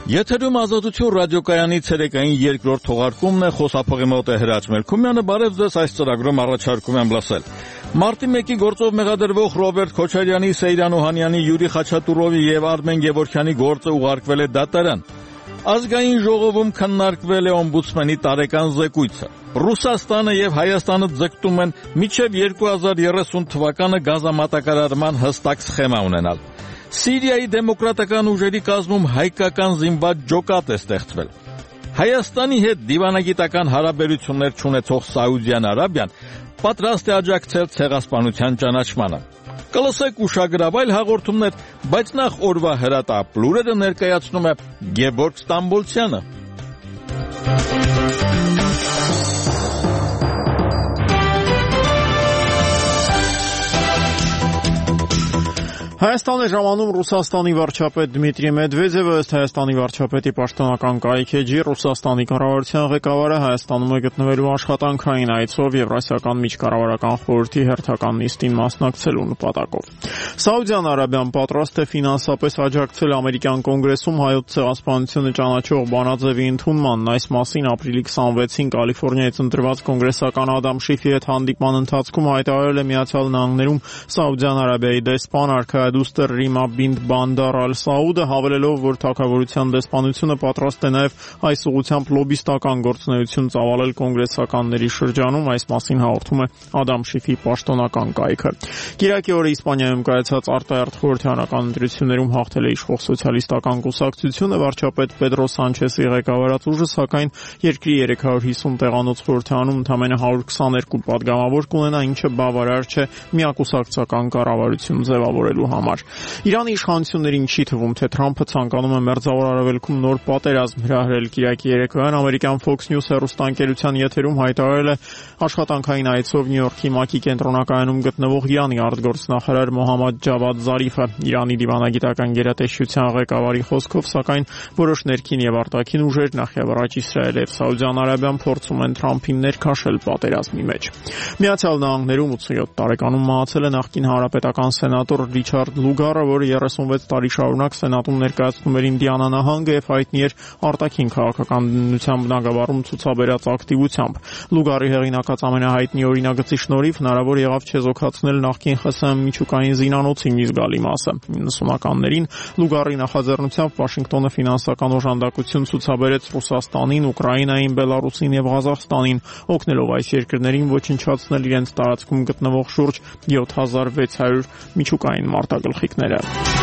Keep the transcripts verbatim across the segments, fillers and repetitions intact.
Եթերում Ազատություն ռադիոկայանի ցերեկային երկրորդ թողարկումն է, խոսափողի մոտ է Հրաչ Մելքումյանը, բարև ձեզ, այս ծրագրում առաջարկում եմ լսել։ Մարտի մեկի գործով մեղադրվող Ռոբերտ Քոչարյանի, Սեյրան Օհանյանի, Յուրի Խաչատուրովի եւ Արմեն Գևորգյանի գործը ուղարկվել է դատարան։ Ազգային ժողովում քննարկվել է օմբուդսմենի տարեկան զեկույցը։ Ռուսաստանը եւ Հայաստանը ձգտում են մինչեւ երկու հազար երեսուն թվականը գազամատակարարման հստակ սխեմա ունենալ։ Սիրիայի դեմոկրատական ուժերի կազմում հայկական զինված ջոկատ է ստեղծվել։ Հայաստանի հետ դիվանագիտական հարաբերություններ չունեցող Սաուդյան Արաբիան պատրաստ է աջակցել ցեղասպանության ճանաչմանը։ Կլսեք ուշագրավ այլ հաղորդումներ, բայց նախ օրվա հրատապ լուրերը ներկայացնում է Գևորգ Ստամբոլցյանը։ Հայաստան է ժամանում Ռուսաստանի վարչապետ Դմիտրի Մեդվեդևը, ըստ Հայաստանի վարչապետի պաշտոնական կայքեջի, Ռուսաստանի կառավարության ղեկավարը Հայաստանում է գտնվելու աշխատանքային այցով Եվրասիական միջկառավարական խորհրդի հերթական նիստին մասնակցելու նպատակով։ Սաուդյան Արաբիան պատրաստ է ֆինանսապես աջակցել ամերիկյան կոնգրեսում հայոց ցեղասպանությունը ճանաչող բանաձևի ընդունմանն։ Այս մասին ապրիլի քսանվեցին Կալիֆոռնիայից ընտրված կոնգրեսական Ադամ Շիֆի հետ հանդիպման ընթացքում հայտարարել է Միացյալ Նահանգներում Սաուդյան Արաբիայի դեսպան արքայադուստր Ռիմա Բինտ Բանդար Ալ-Սաուդը, հավելելով, որ թագավորության դեսպանությունը պատրաստ է նաև այս ուղղությամբ լոբիստական գործունեություն ծավալել կոնգրեսականների շրջանում, այս մասին հաղորդում է Ադամ Շիֆի պաշտոնական կայքը։ Կիրակի օրը Իսպանիայում կայացած արտահերթ խորհրդարանական ընտրություններում հաղթել է իշխող սոցիալիստական կուսակցությունը, վարչապետ Պեդրո Սանչեսի ղեկավարած ուժը, սակայն երկրի երեք հարյուր հիսուն տեղանոց խորհրդարանում ընդամենը հարյուր քսաներկու պատգամավոր կունենա, ինչը բավարար չէ միակուսակցական կառավարություն ձևավորելու համար։ Իրանի իշխանություններին չի թվում, թե Թրամփը ցանկանում է Մերձավոր Արևելքում նոր պատերազմ հրահրել։ Կիրակի երեկոյան ամերիկյան Fox News հեռուստաընկերության եթերում հայտարարել է աշխատանքային այցով Նյու Յորքի ՄԱԿ-ի կենտրոնակայանում գտնվող Իրանի արտգործնախարար Մոհամմադ Ջավադ Զարիֆը։ Իրանի դիվանագիտական գերատեսչության ղեկավարի խոսքով, սակայն որոշ ներքին եւ արտաքին ուժեր, նախևառաջ Իսրայելը եւ Սաուդյան Արաբիան փորձում են Թրամփին ներքաշել պատերազմի մեջ։ Միացյալ Նահանգներում ութսունյոթ տարեկանում մահացել է նախկին հանրապետական սենատոր Ռիչարդ Լուգարը, որը երեսունվեց տարի շարունակ Սենատում ներկայացնում էր Ինդիանա նահանգը եւ հայտնի էր արտաքին քաղաքականության բնագավառում ցուցաբերած ակտիվությամբ։ Լուգարի հեղինակած ամենահայտնի օրինագծի շնորհիվ հնարավոր եղավ չեզոքացնել նախկին ԽՍՀՄ միջուկային զինանոցի մի զգալի մասը։ իննսունականներին Լուգարի նախաձեռնությամբ Վաշինգտոնը ֆինանսական օժանդակություն ցուցաբերեց Ռուսաստանին, Ուկրաինային, Բելարուսին եւ Ղազախստանին, օգնելով այս երկրներին ոչնչացնել իրենց տարածքում գտնվող շուրջ յոթ հազար վեց հարյուր միջուկային մարտագլխիկները։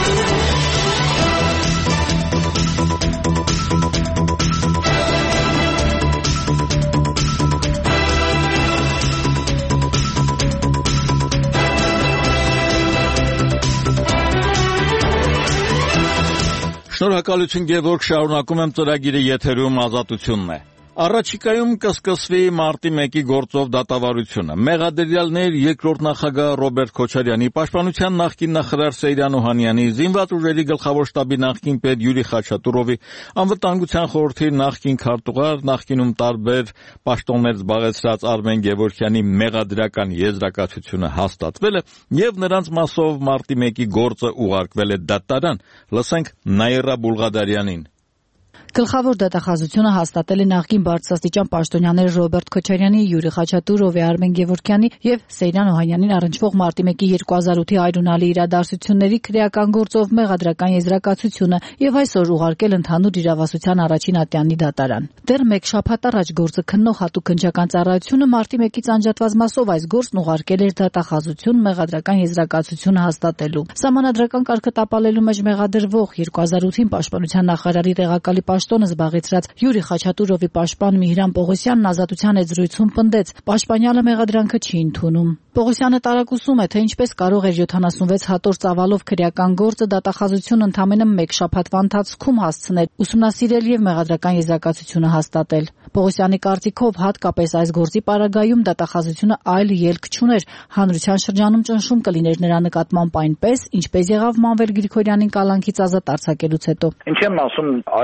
Շնորհակալություն Գևորգ, շարունակում եմ ծրագիրը, եթերում Ազատությունն է։ Առաջիկայում կսկսվի մարտի մեկի գործով դատավարությունը։ Մեղադրյալներ երկրորդ նախագահ Ռոբերտ Քոչարյանի, պաշտպանության նախկին նախարար Սեյրան Օհանյանի, զինված ուժերի գլխավոր շտաբի նախկին պետ Յուրի Խաչատուրովի, անվտանգության խորհրդի նախկին քարտուղար, նախկինում տարբեր պաշտոններ զբաղեցրած Արմեն Գևորգյանի մեղադրական եզրակացությունը հաստատվել է եւ նրանց մասով մարտի մեկի գործը ուղարկվել է դատարան։ Լսենք Նաիրա Բուլղադարյանին։ Գլխավոր դատախազությունը հաստատել է նախկին բարձրաստիճան պաշտոնյաներ Ռոբերտ Քոչարյանի, Յուրի Խաչատուրովի, Արմեն Գևորգյանի եւ Սեյրան Օհանյանին առնչվող մարտի մեկի երկու հազար ութի այրունալի իրադարձությունների քրեական գործով մեղադրական եզրակացությունը եւ այսօր ուղարկել ընդհանուր իրավասության առաջին ատյաննի դատարան։ Դեռ մեկ շաբաթ առաջ գործը քննող հատուկ քննչական ծառայությունը մարտի մեկից անջատված մասով այս գործն ուղարկել էր դատախազություն մեղադրական եզրակացությունը հաստատելու։ Սահմանադրական կարգը տապալելու մեջ մեղադրվող երկու հազար ութին պաշտպանության նախարարի տեղակալի պաշտոնը զբաղեցրած Յուրի Խաչատուրովի պաշտպան Միհրան Պողոսյանն Ազատության հետ զրույցում պնդեց, պաշտպանյալը մեղադրանքը չի ընդունում։ Պողոսյանը տարակուսում է, թե ինչպես կարող էր յոթանասունվեց հատոր ծավալով քրեական գործը դատախազությունը ընդամենը մեկ շաբաթվա ընթացքում հասցնել, ուսումնասիրել եւ մեղադրական եզրակացությունը հաստատել։ Պողոսյանի կարծիքով հատկապես այս գործի պարագայում դատախազությունը այլ ելք չուներ, հանրության շրջանում ճնշում կլիներ նրա նկատմամբ այնպես, ինչպես եղավ Մանվել Գրիգորյանին կալանքից ազատ արձակելուց հետո։ Ինչ եմ ասում, այլ ելք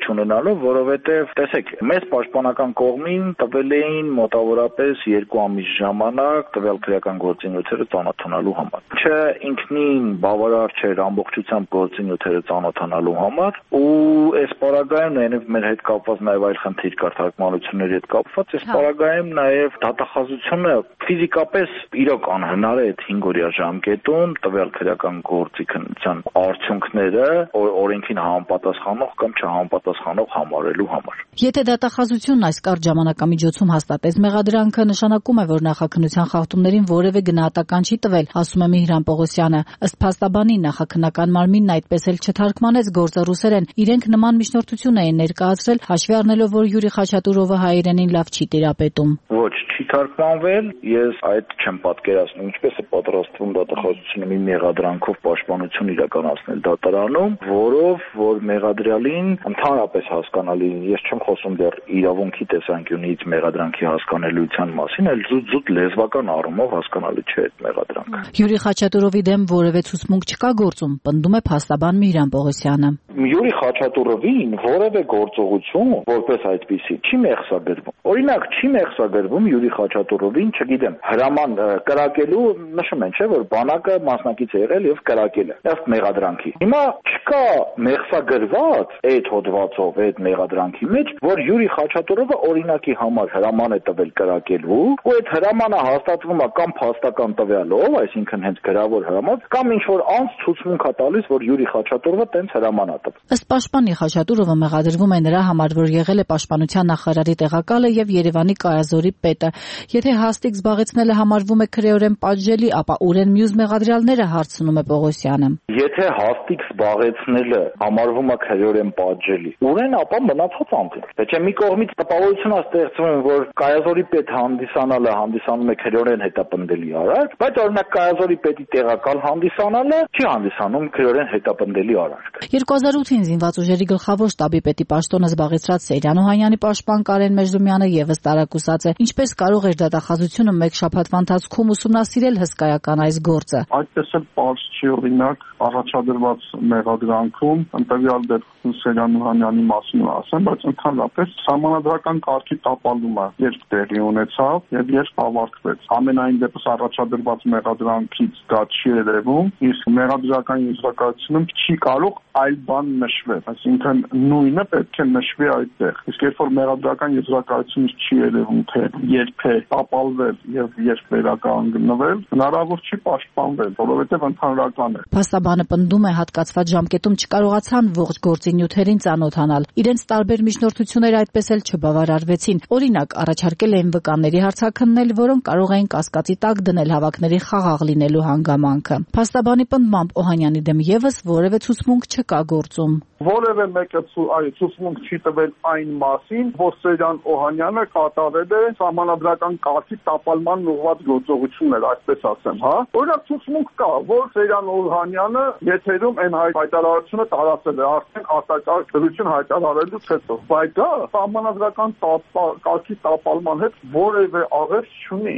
չունենալու, որովհետև տեսեք, մեծ պաշտպանական կողմին տվել էին մոտավորապես երկու ամիս ժամանակ տվյալ քրեական գործընթացները ծանոթանալու համար։ Չէ, ինքնին բավարար չէր ամբողջությամբ գործընթացները ծանոթանալու համար, ու այս պարագայում նաև մեր հետ կապված նաև այլ խնդիր կար թարգմանությունների հետ կապված, այս պարագայում նաև դատախազությունը ֆիզիկապես իրոք անհնար է այդ հինգօրյա ժամկետում տվյալ քրեական գործի քննության արդյունքները օրենքին համապատասխանող կամ չհամապատասխանող համարելու համար։ Եթե դատախազությունն այս կարճ ժամանակամիջոցում հաստատեց մեղադրանքը, նշանակում է, որ նախաքննության խախտումներին որևէ գնահատական չի տվել, ասում է Միհրան Պողոսյանը։ Ըստ փաստաբանի, նախաքննական մարմինն այդպես էլ չթարգմանեց գործը ռուսերեն։ Իրենք նման միջնորդություն էին ներկայացրել, հաշվի առնելով, որ Յուրի Խաչատուրովը հայերենին լավ չի տիրապետում։ Ոչ, չի թարգմանվել, ես այդ չեմ պատկերացնում, ինչպես է պատրաստվում դատախազությունը մի մեղադրանքով պաշտպանություն իրականացնել դատարանում, որով որ մեղադրյալին ընդհանրապես հասկանալի, ես չեմ խոսում դեռ իրավունքի տեսանկյունից մեղադրանքի հասկանալիության մասին, այլ զուտ-զուտ լեզվական առումով հասկանալի չէ այդ մեղադրանքը։ Յուրի Խաչատուրովի դեմ որևէ ցուցմունք չկա գործում, պնդում է փաստաբան Միհրան Պողոսյանը։ Յուրի Խաչատուրովին որևէ գործողություն որպես այդպիսի չի մեղսագրվում։ Օրինակ, չի մեղսագրվում Յուրի Խաչատուրովին, չգիտեմ, հրաման կրակելու, նշում են, չէ, որ բանակը մասնակից է եղել եւ կրակել է ըստ մեղադրանքի։ Հիմա չկա մեղսագրված այդ հոդվածով, այդ մեղադրանքի մեջ, որ Յուրի Խաչատուրովը օրինակի համար հրաման է տվել կրակելու, ու այդ հրամանը հաստատվում է կամ փաստական տվյալով, այսինքն հենց գրավոր հրաման, կամ ինչ որ անց ցուցմունք է տալիս, որ Յուրի Խաչատուրովը տենց հրաման է տվել։ Ըստ պաշտպանի Խաչատուրովը մեղադրվում է նրա համար, որ եղել է պաշտպանության նախարարի տեղակալը եւ Երևանի կայազորի պետը։ Եթե հաստիկ զբաղեցնելը համարվում է քրեորեն պատժելի, ապա ուր են մյուս մեղադրյալները, հարցնում է Պողոսյանը։ Եթե հաստիկ զբաղեցնելը համարվում է քրեորեն պատժելի, ուր են ապա մնացած անձինք։ Դե մի կողմից տպավորություն է ստեղծվում, որ կայազորի պետ հանդիսանալը հանդիսանում է քրեորեն հետապնդելի արարք, բայց օրինակ կայազորի պետի տեղակալ հանդիսանալը չի հանդիսանում քրեորեն հետապնդելի արարք։ երկու հազար ութին զինված ուժերի գլխավոր շտաբի պետի պաշտոնը զբաղեցրած Սեյրան Օհանյանի պաշտպան Կարեն Մեժդումյանը եւս տարակուսած է։ Ինչպես կարող էր դատախազությունը մեկ շաբաթվա ընթացքում ուսումնասիրել հսկայական այս գործը։ Այդպես էլ պարզ չի, օրինակ, առաջադրված մեղադրանքում ընտրյալ դեպքում Սեյրան Օհանյանի մասին ասեմ, բայց ընդհանրապես սահմանադրական կարգի տապալումը երբ տեղի ունեցավ եւ երբ ավարտվեց։ Ամենայն դեպս առաջադրված մեղադրանքից դա չի երևում, իսկ մեղադրական եզրակացությունում չի կարող այլ բան նշվել, այսինքն նույնը պետք է նշվի այդտեղ։ Իսկ երբ որ մեղադրական եզրակացությունից չի երևում, թե երբ է տապալվել եւ երբ վերականգնվել, հնարավոր չի պաշտպանվել, որովհետեւ ընդհանրական է։ Փաստաբանը պնդում է, հատկացված ժամկետում չկարողացան ողջ գործի նյութերին ծանոթանալ։ Իրենց տարբեր միջնորդությունները այդպես էլ չբավարարվեցին։ Օրինակ, առաջարկել էին վկանների հարցաքննել, որոնք կարող էին կասկածի տակ դնել հավաքների խաղաղ լինելու հանգամանքը։ Փաստաբանի պնդմամբ Օհանյանի դեմ եւս որևէ ցուցմունք չկա գործում։ Որևէ մեկը այ ցուցմունք չի տվել այն մասին, որ Սեյրան Օհանյանը կատարել է սահմանադրական կարգի տապալման ուղղված գործողություններ, այսպես ասեմ, հա։ Օրինակ ցուցմունք կա, որ Սեյրան Օհանյանը եթերում այն հայտարարությունը տարածել է արդեն արտակարգ դրություն հայտարարելուց հետո, բայց դա սահմանադրական կարգի տապալման հետ որևէ աղերս չունի։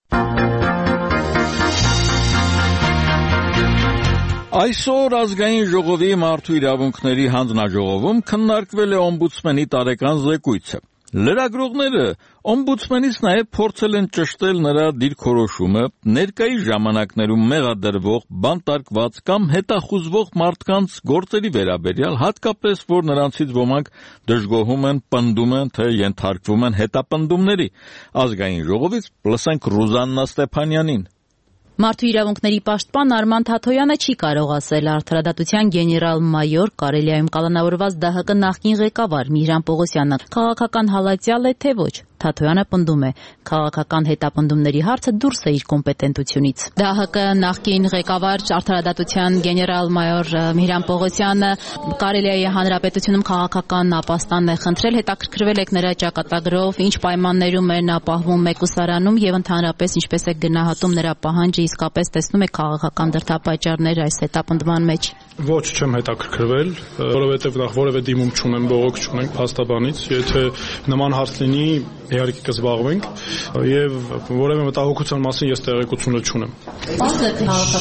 Այսօր ազգային ժողովի մարդու իրավունքների հանձնաժողովում քննարկվել է օմբուդսմենի տարեկան զեկույցը։ Լրագրողները օմբուդսմենից նաև փորձել են ճշտել նրա դիրքորոշումը ներկայիս ժամանակներում մեղադրվող, բանտարկված կամ հետախուզվող մարդկանց գործերի վերաբերյալ, հատկապես որ նրանցից ոմանք դժգոհում են, պնդում են, թե ենթարկվում են հետապնդումների։ Ազգային ժողովից լսենք Ռուզաննա Ստեփանյանին։ Մարդու իրավունքների պաշտպան Արման Թաթոյանը չի կարող ասել արդարադատության գեներալ-մայոր Կարելիայում կալանավորված ԴՀԿ նախկին ղեկավար Միհրան Պողոսյանը քաղաքական հալածյալ է, թե ոչ։ Թաթոյանը պնդում է, քաղաքական հետապնդումների հարցը դուրս է իր կոմպետենտությունից։ ԴՀԿ նախկին ղեկավար արդարադատության գեներալ-մայոր Միհրան Պողոսյանը Կարելիայի հանրապետությունում քաղաքական ապաստան է խնդրել, հետաքրքրվել եք նրա ճակատագրով, ինչ պայմաններում է նա պահվում մեկուսարանում եւ ընդհանրապես ինչպես է գնահատում նրա պահանջը, իսկապես տեսնում եք քաղաքական դրդապատճառներ այս հետապնդման մեջ։ Ոչ, չեմ հետաքրքրվել, որովհետև նախ որևէ դիմում չունեմ, բողոք չունենք փաստաբանից, եթե նման հարց լինի, իհարկե կզբաղվենք եւ որևէ մտահոգության մասին ես տեղեկությունը չունեմ։ Բաց է քաղաքական գործ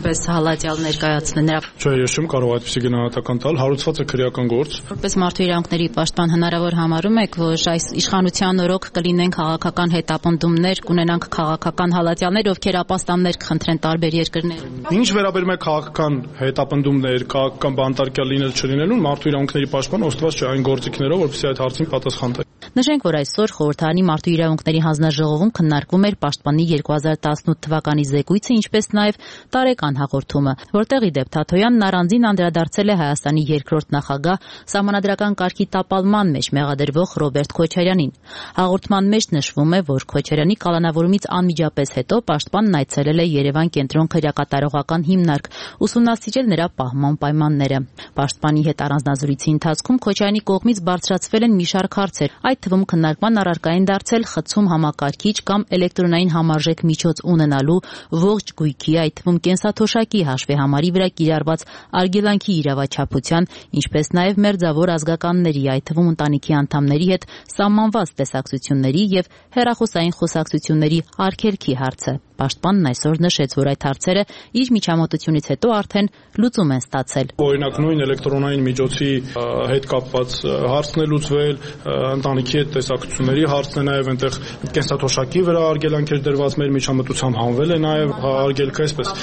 որպես հալածյալ ներկայացնել նրա։ Չէ, ես չեմ կարող այդպիսի գնահատական տալ, հարուցված է քրեական գործ։ Որպես մարդու իրավունքների պաշտպան հնարավոր համարում եք, որ այս իշխանության օրոք կլինեն քաղաքական հետապնդումներ, կունենանք քաղաքական հալածյալներ, ովքեր ապաստաններ կխնդրեն տարբեր երկրներում։ Ինչ վերաբերում է քաղաքական հետապնդումներ, քաղաքական բանտարկյալ լինել չլինելուն, մարդու իրավունքների պաշտպանը օժտված չէ այն գործիքներով, որպեսզի այդ հարցին պատասխան տա։ Նշենք, որ այսօր խորհրդարանի մարդու իրավունքների հանձնաժողովում քննարկվում էր պաշտպանի երկու հազար տասնութ թվականի զեկույցը, ինչպես նաև տարեկան հաղորդումը, որտեղ իդեպ Թաթոյանն առանձին անդրադարձել է Հայաստանի երկրորդ նախագահ Սահմանադրական կարգի տապալման մեջ մեղադրվող Ռոբերտ Քոչարյանին։ Հաղորդման մեջ նշվում է, որ Քոչարյանի կալանավորումից անմիջապես հետո պաշտպանն այցելել է Երևան կենտրոն քրեակատարողական հիմնարկ, ուսումնասիրել նրա պահման պայմանները։ Պաշտպանի հետ առանձնազրույցի ընթացքում Քոչարյանի կողմից բարձրացվել են մի շարք հարցեր, այդ թվում քննարկման առարկային դարձել խցում համակարգիչ կամ էլեկտրոնային համարժեք միջոց ունենալու ողջ գույքի, այդ թվում կենսաթոշակի հաշվեհամարի վրա կիրառված արգելանքի իրավաչափության, ինչպես նաև մերձավոր ազգականների, այդ թվում ընտանիքի անդամների հետ սահմանված տեսակցությունների եւ հեռախոսային խոսակցությունների արգելքի հարցը։ Պաշտպանն այսօր նշեց, որ այդ հարցերը իր միջամտությունից հետո արդեն լուծում են ստացել։ Օրինակ նույն էլեկտրոնային միջոցի հետ կապված հարցն է լուծվել, ընտանիքի հետ տեսակցությունների հարցն է, նաև այնտեղ կենսաթոշակի վրա արգելանքեր դրված մեր միջամտությամբ հանվել է նաև արգելքը, այսպես։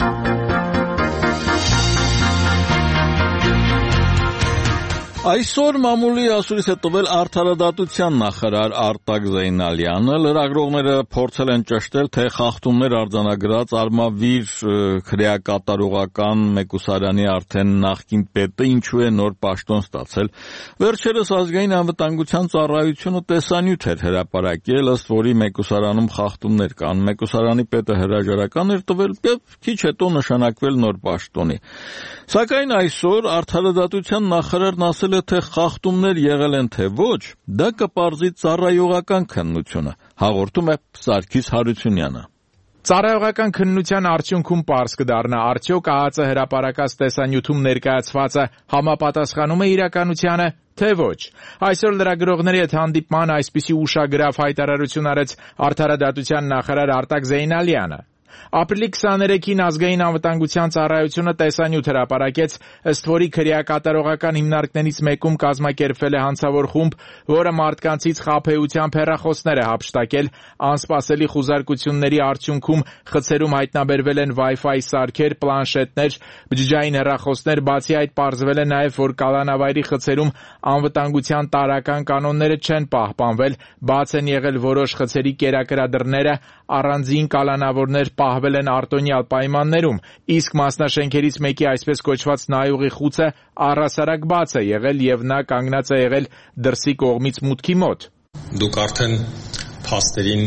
Այսօր մամուլի ասուրից է տվել արդարադատության նախարար Արտակ Զեյնալյանը, լրագրողները փորձել են ճշտել, թե խախտումներ արձանագրած Արմավիր քրեակատարողական մեկուսարանի արդեն նախկին պետը ինչու է նոր պաշտոն ստացել։ Վերջերս ազգային անվտանգության ծառայությունը տեսանյութ էր հրապարակել, ըստ որի մեկուսարանում խախտումներ կան։ Մեկուսարանի պետը հրաժարական էր տվել եւ քիչ հետո նշանակվել նոր պաշտոնի։ Սակայն այսօր արդարադատության նախարարն ասել է, թե խախտումներ եղել են թե ոչ, դա կպարզի ծառայողական քննությունը, հաղորդում է Սարգիս Հարությունյանը։ Ծառայողական քննության արդյունքում պարզ կդառնա, արդյոք ԱԱԾ հրապարակած տեսանյութում ներկայացվածը համապատասխանում է իրականությանը, թե ոչ։ Այսօր լրագրողների հետ հանդիպման այսպիսի ուշագրավ հայտարարություն արեց արդարադատության նախարար Արտակ Զեյնալյանը։ Ապրիլի քսաներեքին ազգային անվտանգության ծառայությունը տեսանյութ հրապարակեց, ըստ որի քրեակատարողական հիմնարկներից մեկում կազմակերպվել է հանցավոր խումբ, որը մարդկանցից խաբեությամբ հեռախոսներ է հափշտակել, անսպասելի խուզարկությունների արդյունքում խցերում հայտնաբերվել են Wi-Fi սարքեր, պլանշետներ, բջջային հեռախոսներ, բացի այդ պարզվել է նաև, որ կալանավայրի խցերում անվտանգության տարրական կանոնները չեն պահպանվել, բաց են եղել որոշ խցերի կերակրադրները, առանձին կալանավորներ պահվել են արտոնյալ պայմաններում, իսկ մասնաշենքերից մեկի այսպես կոչված նայողի խուցը առհասարակ բաց է եղել եւ նա կանգնած է եղել դրսի կողմից մուտքի մոտ։ Դուք արդեն փաստերին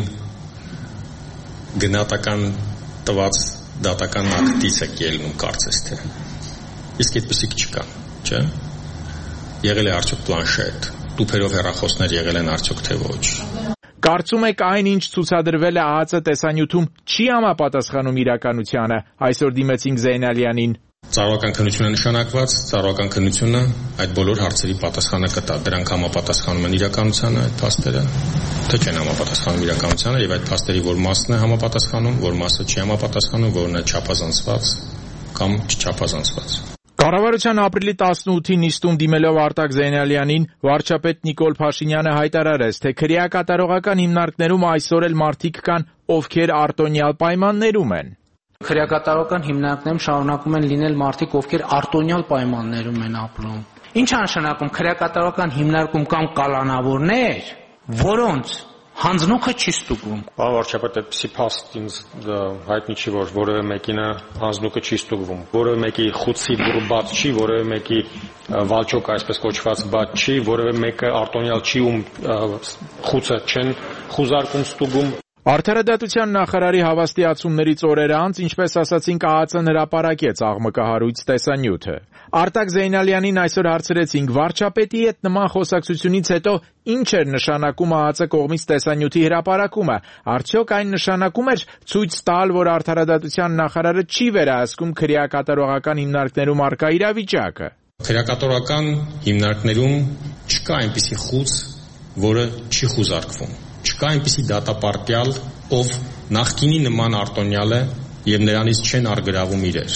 գնահատական տված դատական ակտից եք ելնում, կարծես թե։ Իսկ այդպեսիք չկա, չէ՞։ Եղել է արդյոք պլանշետ, տուփերով հեռախոսներ եղել են արդյոք թե ոչ։ Կարծում եք այն, ինչ ցուցադրվել է ԱԱԾ տեսանյութում, չի համապատասխանում իրականությանը, այսօր դիմեցինք Զեյնալյանին։ Ծառայական քննությունը նշանակված, ծառայական քննությունը այդ բոլոր հարցերի պատասխանը կտա։ Դրանք համապատասխանում են իրականությանը այդ փաստերը, թե չեն համապատասխանում իրականությանը, եւ այդ փաստերի որ մասն է համապատասխանում, որ մասը չի համապատասխանում, որն է չափազանցված կամ չչափազանցված։ Կառավարության ապրիլի տասնութի նիստում դիմելով Արտակ Զեյնալյանին, վարչապետ Նիկոլ Փաշինյանը հայտարարեց, թե քրեակատարողական հիմնարկներում այսօր էլ մարդիկ կան, ովքեր արտոնյալ պայմաններում են։ Քրեակատարողական հիմնարկներում շարունակում են լինել մարդիկ, ովքեր արտոնյալ պայմաններում են ապրում։ Ինչ է նշանակում քրեակատարողական հիմնարկում կան կալանավորներ, որոնց հանձնուկը չի ստուգվում։ Պարոն վարչապետ, այդպիսի փաստ ինձ հայտնի չի, որ որևէ մեկինը հանձնուկը չի ստուգվում։ Որևէ մեկի խուցի դուռը բաց չի, որևէ մեկի վալճոկը այսպես կոչված բաց չի, որևէ մեկը արտոնյալ չի, ում խուցը չեն խուզարկում ստուգում։ Արդարադատության նախարարի հավաստիացումներից օրեր անց, ինչպես ասացինք, ԱԱԾ-ն հրապարակեց աղմկահարույց տեսանյութը։ Արտակ Զեյնալյանին այսօր հարցրեցինք, վարչապետի հետ նման խոսակցությունից հետո ինչ էր նշանակում ԱԱԾ կողմից տեսանյութի հրապարակումը։ Արդյոք այն նշանակում էր ցույց տալ, որ արդարադատության նախարարը չի վերահսկում քրեակատարողական հիմնարկներում առկա իրավիճակը։ Քրեակատարողական հիմնարկներում չկա այնպիսի խուզ, որը չի խուզարկվում։ Չկա այնպիսի դատապարտյալ, ով նախկինի նման արտոնյալ է եւ նրանից չեն արգրավում իրեր։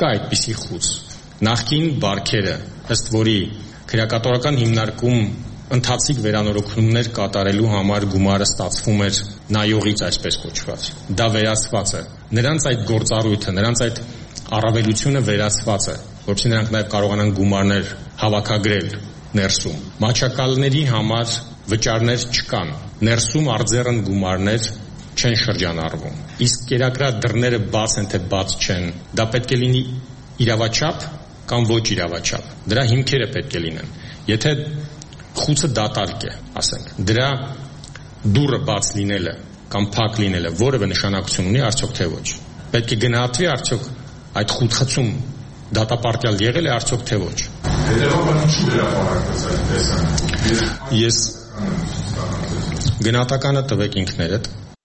Չկա այդպիսի խուծ։ Նախկին բարքերը, ըստ որի քրեակատորական հիմնարկում ընթացիկ վերանորոգումներ կատարելու համար գումարը ստացվում էր նայողից, այսպես կոչված։ Դա վերացված է։ Նրանց այդ գործառույթը, նրանց այդ առավելությունը վերացված է, որովհետեւ նրանք նաև կարողանան գումարներ հավաքագրել ներսում։ Մաչակալների համար վճարներ չկան։ Ներսում արձեռն գումարներ չեն շրջանառվում։ Իսկ կերակրած դռները բաց են թե բաց չեն, դա պետք է լինի իրավաչափ կամ ոչ իրավաչափ։ Դրա հիմքերը պետք է լինեն։ Եթե խուցը դատարկ է, ասենք, դրա դուռը բաց լինելը կամ փակ լինելը որևէ նշանակություն ունի, արդյոք թե ոչ։ Պետք է գնահատվի արդյոք այդ խուցխծում դատապարտյալ եղել է արդյոք թե ոչ։ Հետևաբար ինչու վերապարակվեց այդ տեսանկյունը։ Ես գնահատականը տվեք ինքներդ։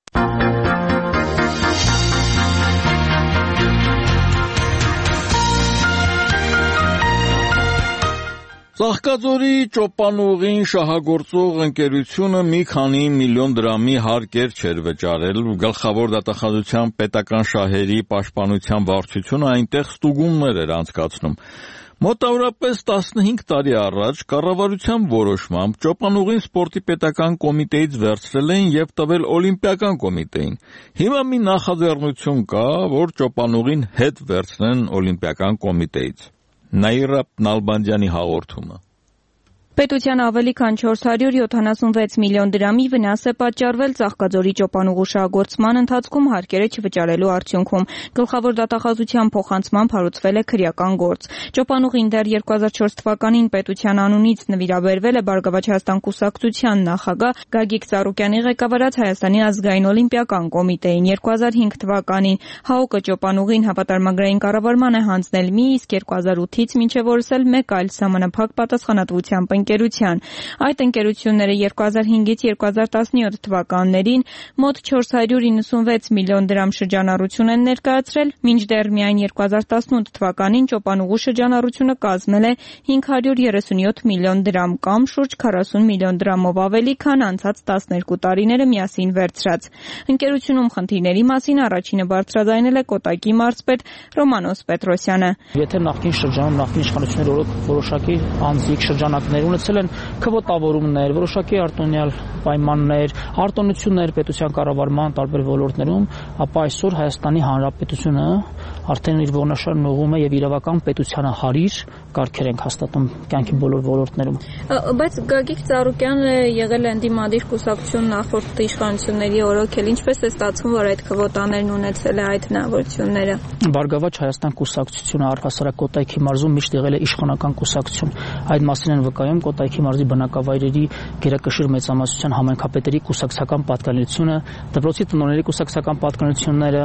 Ծաղկաձորի ճոպանուղին շահագործող ընկերությունը մի քանի միլիոն դրամի հարկեր չէր վճարել, գլխավոր դատախազության պետական շահերի պաշտպանության վարչությունը այնտեղ ստուգումներ էր անցկացնում։ Մոտավորապես տասնհինգ տարի առաջ կառավարության որոշմամբ ճոպանուղին սպորտի պետական կոմիտեից վերցրել էին եւ տվել օլիմպիական կոմիտեին։ Հիմա մի նախաձեռնություն կա, որ ճոպանուղին հետ վերցնեն օլիմպիական կոմիտեից։ Նաիրա Նալբանդյանի հաղորդումը։ Պետության ավելի քան չորս հարյուր յոթանասունվեց միլիոն դրամի վնաս է պատճառվել Ծաղկաձորի ճոպանուղու շահագործման ընթացքում հարկերը չվճարելու արդյունքում։ Գլխավոր դատախազության փոխանցմամբ հարուցվել է քրեական գործ։ Ճոպանուղին դեռ երկու հազար չորս թվականին պետության անունից նվիրաբերվել է Բարգավաճ Հայաստան կուսակցության նախագահ Գագիկ Ծառուկյանի ղեկավարած Հայաստանի ազգային օլիմպիական կոմիտեին։ երկու հազար հինգ թվականին ՀԱՕԿ-ը ճոպանուղին հավատարմագրային կառավարման է հանձնել մի, իսկ երկու հազար ութից մինչև օրս էլ մեկ այլ սահմանափակ պատասխանատվությամբ ընկերության։ Այդ ընկերությունները երկու հազար հինգից երկու հազար տասնյոթ թվականներին մոտ չորս հարյուր իննսունվեց միլիոն դրամ շրջանառություն են ներկայացրել, մինչդեռ միայն երկու հազար տասնութ թվականին ճոպանուղու շրջանառությունը կազմել է հինգ հարյուր երեսունյոթ միլիոն դրամ կամ շուրջ քառասուն միլիոն դրամով ավելի, քան անցած տասներկու տարիները միասին վերցրած։ Ընկերությունում խնդիրների մասին առաջինը բարձրաձայնել է Կոտայքի մարզպետ Ռոմանոս Պետրոսյանը։ Եթե նախկին շրջանում նախկին իշխանությունները որոշակի անձիկ շրջանակներ ունեցել են քվոտավորումներ, որոշակի արտոնյալ պայմաններ, արտոնություններ պետության կառավարման տարբեր ոլորտներում, ապա այսօր Հայաստանի Հանրապետությունը արդեն իր ողնաշարն ուղղում է եւ իրավական պետությանը հարիր կարգեր ենք հաստատում կյանքի բոլոր ոլորտներում։ Բայց Գագիկ Ծառուկյանը եղել է ընդդիմադիր կուսակցություն նախորդ իշխանությունների օրոքել, ինչպես է ստացվում, որ այդ քվոտաներն ունեցել է այդ հնարավորությունները։ Բարգավաճ Հայաստան կուսակցությունը առհասարակ Կոտայքի մարզում միշտ եղել է իշխանական կուսակցություն։ Այդ մասին են վկայում Կոտայքի մարզի բնակավայրերի գերակշիռ մեծամասնության համայնքապետերի կուսակցական պատկանելիությունը, դպրոցի տնօրենների կուսակցական պատկանելիությունները,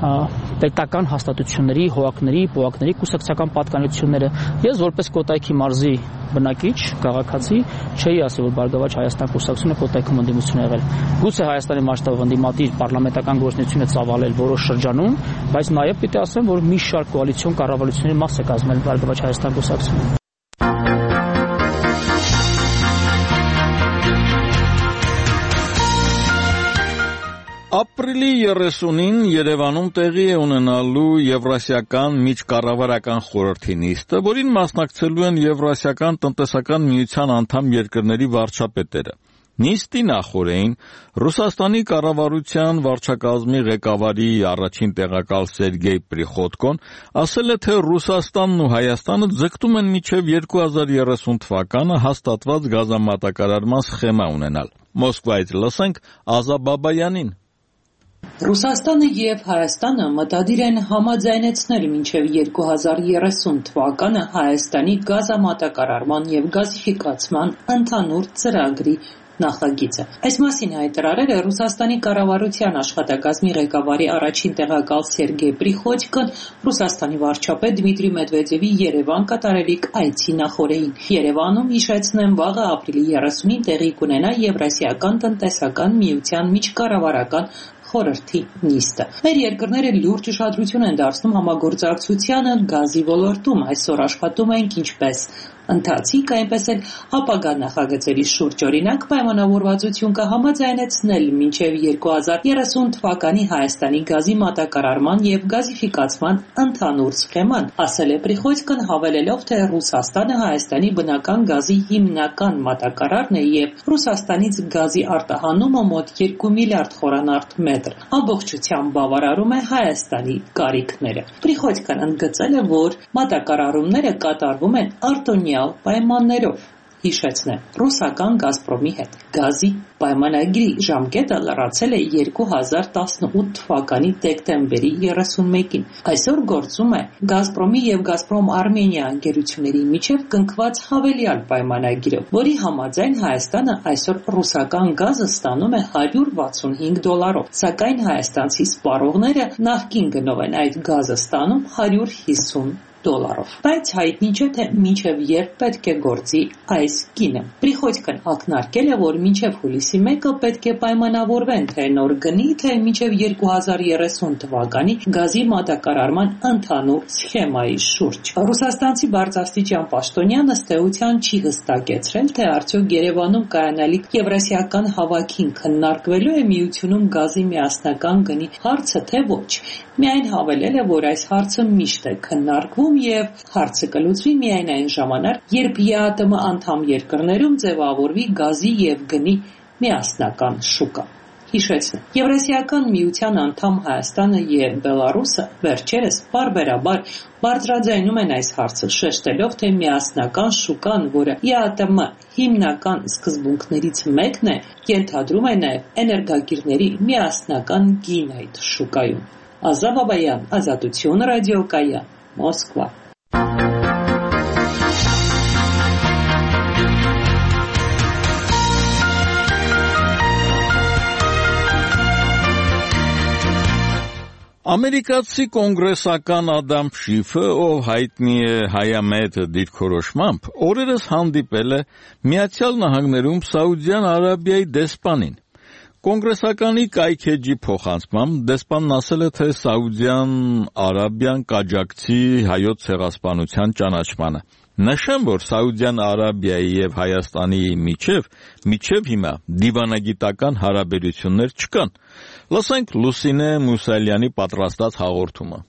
պետական հաստատությունների, հողակների, պոակների կուսակցական պատկանելիությունները։ Ես որպես Կոտայքի մարզի բնակիչ, քաղաքացի, չէի ասի, որ Բարգավաճ Հայաստան կուսակցությունը Կոտայքում ընդդիմություն է եղել։ Գուցե Հայաստանի մասշտաբով ընդդիմադիր պարլամենտական գործունեություն է ծավալել որոշ շրջանում, բայց նաև պիտի ասեմ, որ մի շարք կոալիցիոն կառավարությունների մաս է կազմել Բարգավաճ Հայաստան կուսակցությունը։ Ապրիլի երեսունին Երևանում տեղի է ունենալու Եվրասիական միջկառավարական խորհրդի նիստը, որին մասնակցելու են Եվրասիական տնտեսական միության անդամ երկրների վարչապետերը։ Նիստի նախօրեին Ռուսաստանի կառավարության վարչակազմի ղեկավարի առաջին տեղակալ Սերգեյ Պրիխոտկոն ասել է, թե Ռուսաստանն ու Հայաստանը ձգտում են մինչև երկու հազար երեսուն թվականը հաստատված գազամատակարարման սխեմա ունենալ։ Մոսկվայից լսենք Ազա Բաբայանին։ Ռուսաստանը եւ Հայաստանը մտադիր են համաձայնեցնել մինչև երկու հազար երեսուն թվականը Հայաստանի գազամատակարարման եւ գազիֆիկացման ընդհանուր ծրագրի նախագիծը։ Այս մասին հայտարարել է Ռուսաստանի կառավարության աշխատակազմի ղեկավարի առաջին տեղակալ Սերգեյ Պրիխոտկոն Ռուսաստանի վարչապետ Դմիտրի Մեդվեդևի Երևան կատարելիք այցի նախօրեին։ Երևանում հիշեցնեմ, վաղը ապրիլի երեսունին տեղի կունենա Եվրասիական տնտեսական միության միջկառավարական խորհրդի նիստը։ Մեր երկրները լուրջ ուշադրություն են դարձնում համագործակցությանը գազի ոլորտում։ Այսօր աշխատում ենք ինչպես ընթացիկ, այնպես էլ ապագա նախագծերի շուրջ, օրինակ պայմանավորվածություն կհամաձայնեցնել մինչև երկու հազար երեսուն թվականի Հայաստանի գազի մատակարարման եւ գազիֆիկացման ընդհանուր սխեման, ասել է Պրիխոյցկան, հավելելով, թե Ռուսաստանը Հայաստանի բնական գազի հիմնական մատակարարն է եւ Ռուսաստանից գազի արտահանումը մոտ երկու միլիարդ խորանարդ մետր ամբողջությամբ բավարարում է Հայաստանի կարիքները։ Պրիխոյցկան ընդգծել է, որ մատակարարումները կատարվում են արտոնյալ պայմաններով, հիշեցնեմ, ռուսական Գազպրոմի հետ։ Գազի պայմանագրի ժամկետը լրացել է երկու հազար տասնութ թվականի դեկտեմբերի երեսունմեկին։ Այսօր գործում է Գազպրոմի եւ Գազպրոմ Արմենիա ընկերությունների միջև կնքված հավելյալ պայմանագիրը, որի համաձայն Հայաստանը այսօր ռուսական գազը ստանում է հարյուր վաթսունհինգ դոլարով, սակայն հայաստանցի սպառողները նախկին գնով են այդ գազը ստանում հարյուր հիսուն դոլարով։ Բայց հայտնի չէ, թե մինչև երբ պետք է գործի այս գինը։ Պրիխոյցկան ակնարկել է, որ մինչև հուլիսի մեկը պետք է պայմանավորվեն, թե նոր գնի, թե մինչև երկու հազար երեսուն թվականի գազի մատակարարման ընդհանուր սխեմայի շուրջ։ Ռուսաստանցի բարձրաստիճան պաշտոնյանը ըստ էության չի հստակեցրել, թե արդյոք Երևանում կայանալիք Եվրասիական հավաքին քննարկվելու է միությունում գազի միասնական գնի հարցը, թե ոչ։ Միայն հավելել է, որ այս հարցը միշտ է քննարկվում եւ հարցը կլուծվի միայն այն ժամանակ, երբ ԵԱՏՄ անդամ երկրներում ձևավորվի գազի եւ գնի միասնական շուկա։ Հիշեցնեմ, Եվրասիական միության անդամ Հայաստանը եւ Բելարուսը վերջերս բարբերաբար բարձրաձայնում են այս հարցը, շեշտելով, թե միասնական շուկան, որը ԵԱՏՄ հիմնական սկզբունքներից մեկն է, ենթադրում է նաեւ էներգակիրների միասնական գին այդ շուկայում։ Ազա Բաբայան, Ազատություն ռադիոկայան, Մոսկվա։ Ամերիկացի կոնգրեսական Ադամ Շիֆը, ով հայտնի է հայամետ դիրքորոշմամբ, օրերս հանդիպել է Միացյալ Նահանգներում Սաուդյան Արաբիայի դեսպանին։ Կոնգրեսականի կայքեջի փոխանցմամբ դեսպանն ասել է, թե Սաուդյան Արաբիան կաջակցի հայոց ցեղասպանության ճանաչմանը։ Նշեմ, որ Սաուդյան Արաբիայի եւ Հայաստանի միջև միջև հիմա դիվանագիտական հարաբերություններ չկան։ Լսենք Լուսինե Մուսալյանի պատրաստած հաղորդումը։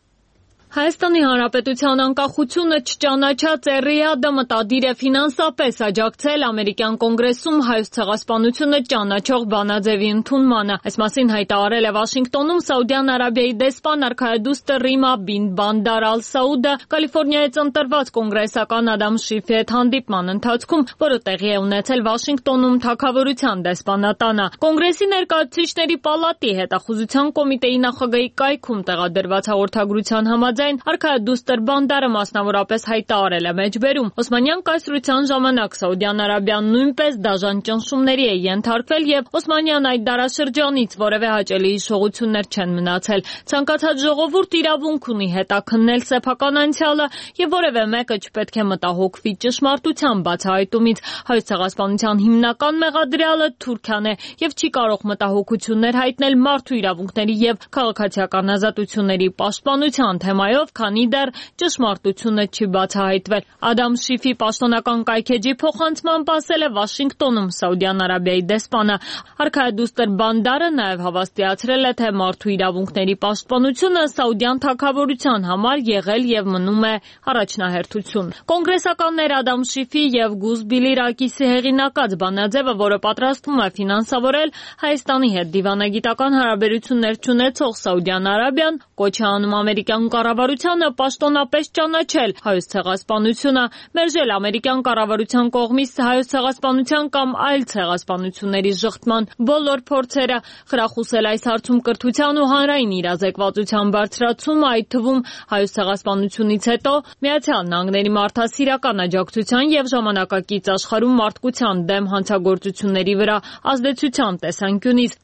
Հայաստանի Հանրապետության անկախությունը չճանաչած է Ռիադը մտադիր է ֆինանսապես աջակցել ամերիկյան կոնգրեսում հայոց ցեղասպանությունը ճանաչող բանաձևի ընդունմանը։ Այս մասին հայտարարել է Վաշինգտոնում Սաուդյան Արաբիայի դեսպան արքայադուստը Ռիմա բին Բանդար ալ-Սաուդը Կալիֆոռնիայից ընտրված կոնգրեսական Ադամ Շիֆի հետ հանդիպման ընթացքում, որը տեղի է ունեցել Վաշինգտոնում Թագավորության դեսպանատանը։ Կոնգրեսի ներկայացուցիչների պալատի հետախուզության կոմիտեի նախագահի կայքում տեղադրված հաղորդագրության համաձայն արքայադուստր Բանդարը մասնավորապես հայտարարել է մեջբերում. Օսմանյան կայսրության ժամանակ Սաուդյան Արաբիան նույնպես դաժան ճնշումների է ենթարկվել եւ Օսմանյան այդ դարաշրջանից որևէ հաճելի հիշողություններ չեն մնացել։ Ցանկացած ժողովուրդ իրավունք ունի հետաքննել սեփական անցյալը եւ որևէ մեկը չպետք է մտահոգվի ճշմարտության բացահայտումից։ Հայոց ցեղասպանության հիմնական մեղադրյալը Թուրքիան է եւ չի կարող մտահոգություններ հայտնել մարդու իրավունքների եւ քաղաքացիական ազատությունների պաշտպանության թեմայով, քանի դեռ ճշմարտությունը չի բացահայտվել։ Ադամ Շիֆի պաշտոնական կայքեջի փոխանցմամբ ասել է Վաշինգտոնում Սաուդյան Արաբիայի դեսպանը։ Արքայադուստր Բանդարը նաև հավաստիացրել է, թե մարդու իրավունքների պաշտպանությունը Սաուդյան թագավորության համար եղել եւ մնում է առաջնահերթություն։ Կոնգրեսականներ Ադամ Շիֆի եւ Գուզ Բիլի Ռակիսի հեղինակած բանաձևը, որը պատրաստվում է ֆինանսավորել Հայաստանի հետ դիվանագիտական հարաբերություններ չունեցող Սաուդյան Արաբիան, կոչ է անում ամերիկյան կառավարությանը պաշտոնապես ճանաչել հայոց ցեղասպանությունը, մերժել ամերիկյան կառավարության կողմից հայոց ցեղասպանության կամ այլ ցեղասպանությունների ժխտման բոլոր փորձերը, խրախուսել այս հարցում կրթության ու հանրային իրազեկվածության բարձրացումը, այդ թվում հայոց ցեղասպանությունից հետո Միացյալ Նահանգների մարդասիրական աջակցության եւ ժամանակակից աշխարհում մարդկության դեմ հանցագործությունների վրա ազդեցության տեսանկյունից։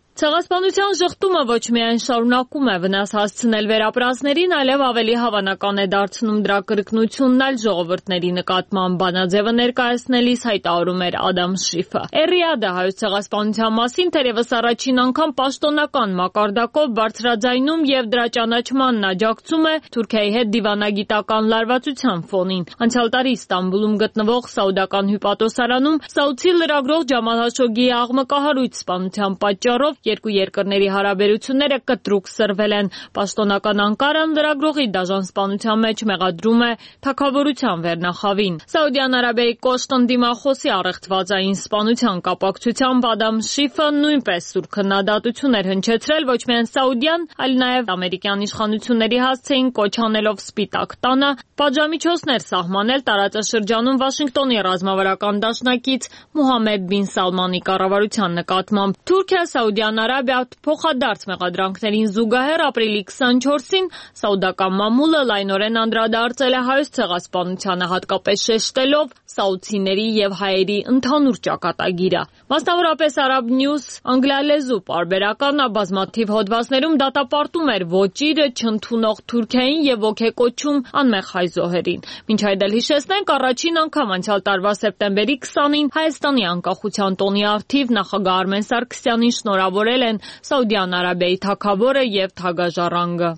Ցեղասպանության շղթումը ոչ միայն շարունակում է վնաս հասցնել վերապրածներին, այլև ավելի հավանական է դարձնում դրա կրկնությունն այլ ժողովուրդների նկատմամբ, բանաձևը ներկայացնելիս հայտարարում էր Ադամ Շիֆը։ Էրիադը հայոց ցեղասպանության մասին թերևս առաջին անգամ պաշտոնական մակարդակով բարձրաձայնում եւ դրա ճանաչմանն աջակցում է Թուրքիայի հետ դիվանագիտական լարվածության ֆոնին։ Անցյալ տարի Ստամբուլում գտնվող Սաուդական հյուպատոսարանում Սաուդցի լրագրող Ջամալ Հաշոգիի աղմկահարույց սպանության պատճառով երկու երկրների հարաբերությունները կտրուկ սրվել են։ Պաշտոնական Անկարան լրագրողի դաժան սպանության մեջ մեղադրում է թագավորության վերնախավին։ Սաուդյան Արաբիայի կոշտ ընդդիմախոսի առեղծվածային սպանության կապակցությամբ Ադամ Շիֆը նույնպես սուր քննադատություն էր հնչեցրել ոչ միայն Սաուդյան, այլ նաև ամերիկյան իշխանությունների հասցեին կոչ անելով Սպիտակ տանը պատժամիջոցներ սահմանել տարածաշրջանում Վաշինգտոնի ռազմավարական դաշնակից Մուհամմեդ բին Սալմանի կառավարության նկատմամբ։ Թուրքիա, Սաուդյան Արաբիա փոխադարձ մեղադրանքներին զուգահեռ ապրիլի քսանչորսին սաուդական մամուլը լայնորեն անդրադարձել է հայոց ցեղասպանությանը, հատկապես շեշտելով սաուդցիների եւ հայերի ընդհանուր ճակատագիրը։ Մասնավորապես Arab News անգլիալեզու պարբերականը բազմաթիվ հոդվածներում դատապարտում էր ոճիրը չընդունող Թուրքիային եւ ոգեկոչում անմեղ հայ զոհերին։ Մինչ այդ էլ հիշեցնենք, առաջին անգամ անցյալ տարվա սեպտեմբերի քսանին Հայաստանի անկախության տոնի առթիվ նախագահ Արմեն Սարգսյանին շնորհավորել են Սաուդյան Արաբիայի թագավորը եւ թագաժառանգը։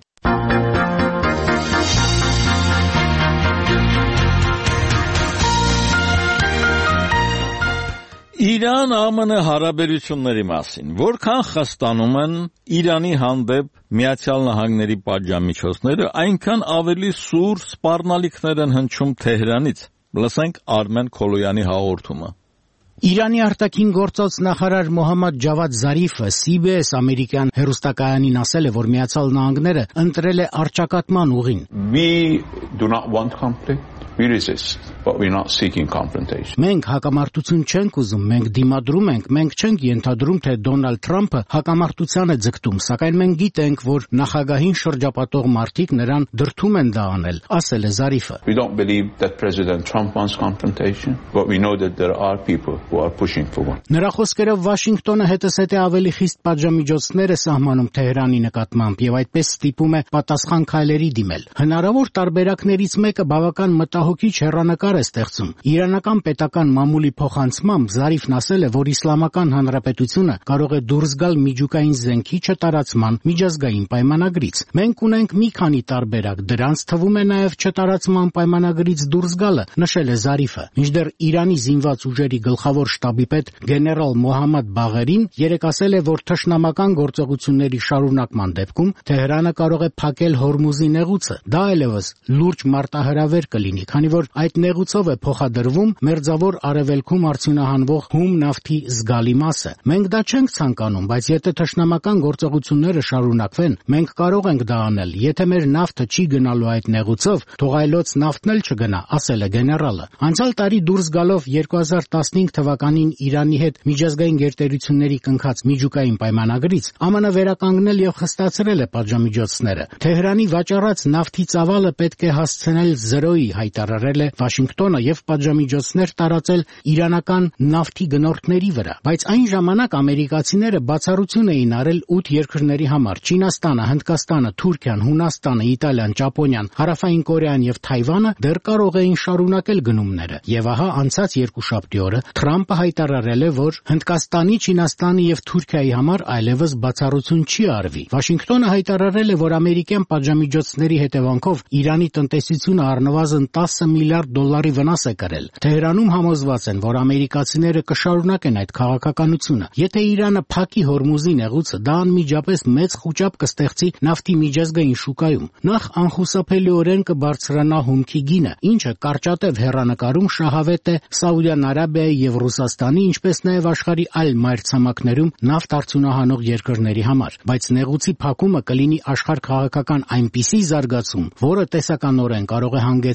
Իրան-Α Մ Ն հարաբերությունների մասին որքան խստանում են Իրանի հանդեպ Միացյալ Նահանգների պատժամիջոցները, այնքան ավելի սուր սպառնալիքներ են հնչում Թեհրանից։ Լսենք Արմեն Քոլոյանի հաղորդումը։ Իրանի արտաքին գործոց նախարար Մոհամմադ Ջավադ Զարիֆը սի բի էս ամերիկյան հեռուստակայանին ասել է, որ Միացյալ Նահանգները ընտրել է առճակատման ուղին։ We do not want conflict. We resist, but we're not seeking confrontation. Մենք հակամարտություն չենք ուզում, մենք դիմադրում ենք, մենք չենք ենթադրում, թե Դոնալդ Թրամփը հակամարտության է ձգտում, սակայն մենք գիտենք, որ նախագահին շրջապատող մարդիկ նրան դրդում են դա անել, ասել է Զարիֆը։ We don't believe that President Trump wants confrontation, but we know that there are people who are pushing for one. Նրա խոսքերով Վաշինգտոնը հետզհետե ավելի խիստ պատժամիջոցներ է սահմանում Թեհրանի նկատմամբ եւ այդպես ստիպում է պատասխան քայլերի դիմել։ Հնարավոր տարբերակներից մեկը բավական մտահոգիչ հեռանկար է ստեղծում։ Իրանական պետական մամուլի փոխանցմամբ Զարիֆն ասել է, որ Իսլամական Հանրապետությունը կարող է դուրս գալ միջուկային զենքի չտարածման միջազգային պայմանագրից։ Մենք ունենք մի քանի տարբերակ, դրանց թվում է նաև չտարածման պայմանագրից դուրս գալը, նշել է Զարիֆը։ Մինչդեռ Իրանի զինված ուժերի գլխավոր շտաբի պետ գեներալ Մոհամմադ Բաղերին երեկ ասել է, որ թշնամական գործողությունների շարունակման դեպքում Թեհրանը կարող է փակել Հորմուզի նեղուցը։ Դա այլևս լուրջ մարտահրավեր կլինի, քանի որ այդ նեղուցով է փոխադրվում Մերձավոր Արևելքում արդյունահանվող հում նավթի զգալի մասը։ Մենք դա չենք ցանկանում, բայց եթե թշնամական գործողությունները շարունակվեն, մենք կարող ենք դա անել։ Եթե մեր նավթը չի գնալու այդ նեղուցով, թող այլոց նավթն էլ չգնա, ասել է գեներալը։ Անցյալ տարի դուրս գալով երկու հազար տասնհինգ թվականին Իրանի հետ միջազգային գերտերությունների կնքած միջուկային պայմանագրից Ամն վերականգնել եւ խստացրել է պատժամիջոցները։ Թեհրանի վաճառած նավթի ծավալը պետք է հասցնել զրոյի, հայտարարել է Վաշինգտոնը եւ պատժամիջոցներ տարածել իրանական նավթի գնորդների վրա, բայց այն ժամանակ ամերիկացիները բացառություն էին արել ութ երկրների համար՝ Չինաստանը, Հնդկաստանը, Թուրքիան, Հունաստանը, Իտալիան, Ճապոնիան, Հարավային Կորեան եւ Թայվանը դեռ կարող էին շարունակել գնումները։ Եվ ահա անցած երկուշաբթի օրը Թրամփը հայտարարել է, որ Հնդկաստանի, Չինաստանի եւ Թուրքիայի համար այլևս բացառություն չի արվի։ Վաշինգտոնը հայտարարել է, որ ամերիկյան պատժամիջոցների հետևանքով Իրանի տնտեսությունը առնվազն տասը միլիարդ դոլարի վնաս է կրել։ Թեհրանում համոզված են, որ ամերիկացիները կշարունակեն այդ քաղաքականությունը։ Եթե Իրանը փակի Հորմուզի նեղուցը, դա անմիջապես մեծ խուճապ կստեղծի նավթի միջազգային շուկայում։ Նախ անխուսափելիորեն կբարձրանա հումքի գինը, ինչը կարճատև հեռանկարում շահավետ է Սաուդյան Արաբիայի եւ Ռուսաստանի, ինչպես նաեւ աշխարհի այլ մայրցամաքներում նավթ արդյունահանող երկրների համար։ Բայց նեղուցի փակումը կլինի աշխարհ քաղաքական այնպիսի զարգացում, որը տեսականորեն կարող է հանգեցնել նույն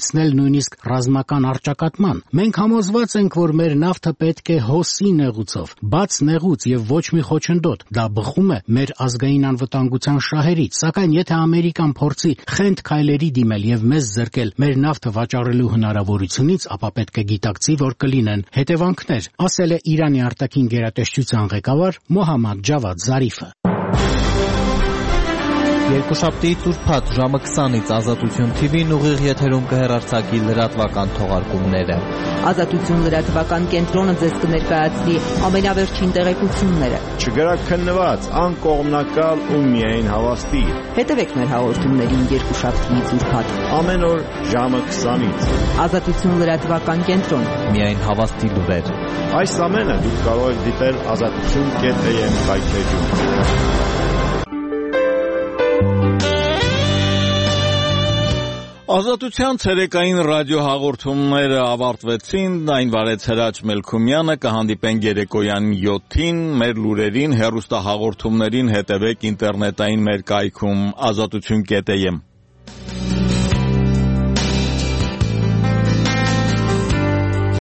նույնիսկ ռազմական առճակատման։ Մենք համոզված ենք, որ մեր նավթը պետք է հոսի նեղուցով, բաց նեղուց եւ ոչ մի խոչընդոտ։ Դա բխում է մեր ազգային անվտանգության շահերից, սակայն եթե Ամերիկան փորձի խենթ քայլերի դիմել եւ մեզ զրկել մեր նավթը վաճառելու հնարավորությունից, ապա պետք է գիտակցի, որ կլինեն հետևանքներ, ասել է Իրանի արտաքին գերատեսչության ղեկավար Մոհամմադ Ջավադ Զարիֆը։ Երկուշաբթի Տուրփաթ ժամը քսանից Ազատություն թի վին ուղիղ եթերում կհեռարձակի լրատվական թողարկումները։ Ազատություն լրատվական կենտրոնը ձեզ կներկայացնի ամենավերջին տեղեկությունները։ Չգրակ քննված, անկողմնակալ ու միայն հավաստի։ Հետևեք մեր հաղորդումներին երկուշաբթիից Ուրբաթ ամեն օր ժամը քսանից։ Ազատություն լրատվական կենտրոն։ Միայն հավաստի լուրեր։ Այս ամենը դուք կարող եք դիտել ազատություն կետ էմ վայբպեջում։ Ազատության ցերեկային ռադիոհաղորդումները ավարտվեցին, այն վարեց Հրաչ Մելքումյանը, կհանդիպենք երեկոյան յոթին, մեր լուրերին, հեռուստահաղորդումներին հետևեք ինտերնետային մեր կայքում ազատություն կետ էմ։